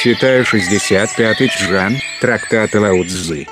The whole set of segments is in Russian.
Читаю 65-й Чжан, трактат Лао Цзы.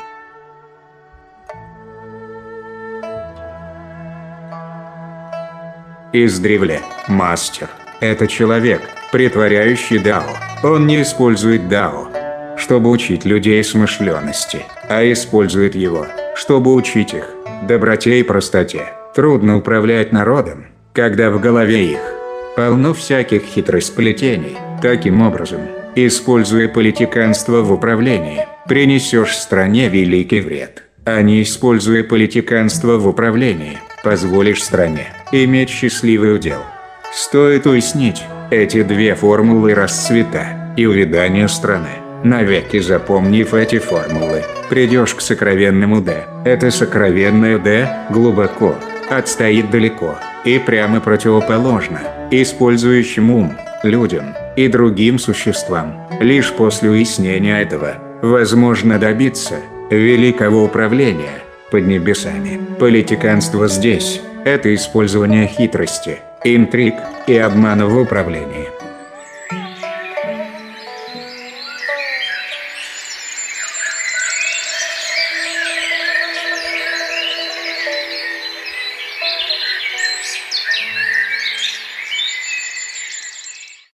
Издревле, мастер – это человек, притворяющий дао. Он не использует дао, чтобы учить людей смышленности, а использует его, чтобы учить их доброте и простоте. Трудно управлять народом, когда в голове их полно всяких хитросплетений. Таким образом, используя политиканство в управлении, принесешь стране великий вред. А не используя политиканство в управлении, позволишь стране иметь счастливый удел. Стоит уяснить эти две формулы расцвета и увядания страны. Навеки запомнив эти формулы, придешь к сокровенному «Д». Это сокровенное «Д» глубоко, отстоит далеко и прямо противоположно использующим ум, людям и другим существам. Лишь после уяснения этого возможно добиться великого управления под небесами. Политиканство здесь – это использование хитрости, интриг и обмана в управлении.